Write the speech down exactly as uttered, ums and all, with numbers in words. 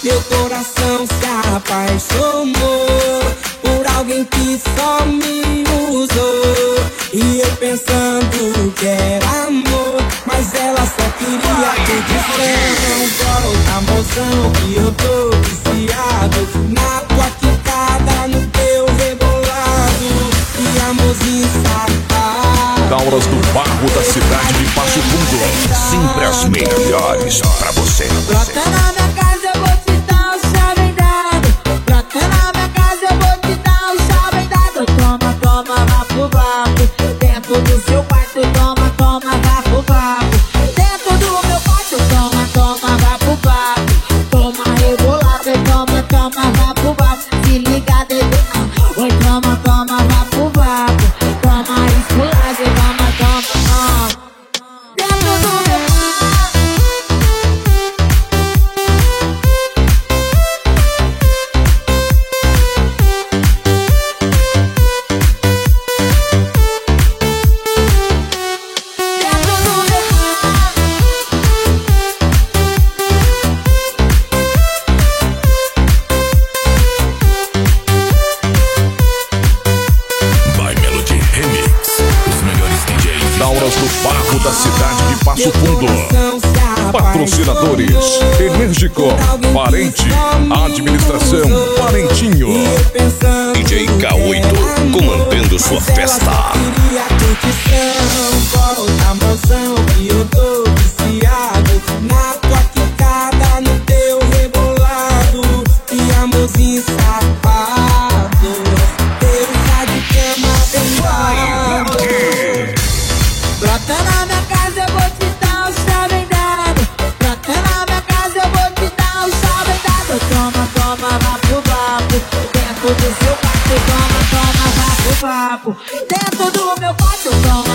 Meu coração se apaixonou por alguém que só me usou. E eu pensando que era amor, mas ela só queria curtição. Volta, mozão, que eu tô viciado na tua quicada, no teu rebolado. E amorzinho safado. Dauras do Barro da cidade de Passo Fundo. Sempre as melhores pra você. Brota na minha casa, eu vou te dar um chave dado. Brota na minha casa, eu vou te dar um chave dado. Toma, toma, vá pro vapo. Dentro do seu quarto, toma, toma, vá pro vapo. Dentro do meu quarto, toma, toma, vá pro vapo. Toma rebolado, toma, toma, vá pro vapo. Se liga, bebê. Oi, toma, toma, vá pro vapo. Toma esculagem, toma, toma, toma. Dentro do meu Dauras do Barro da cidade de Passo Fundo. Patrocinadores: Enérgico, Parente, Administração Parentinho. D J K oito, comandando sua festa. Volta, moção, que eu tô viciado na tua quicada, no teu rebolado. E amorzinho safado, teu chá de cama bem dado. Brota na minha casa, eu vou te dar um chave dado. Brota na minha casa, eu vou te dar um chave dado. Toma, toma, vá pro vapo. Dentro do seu quarto, toma, toma, vá pro vapo. Dentro do meu quarto, toma.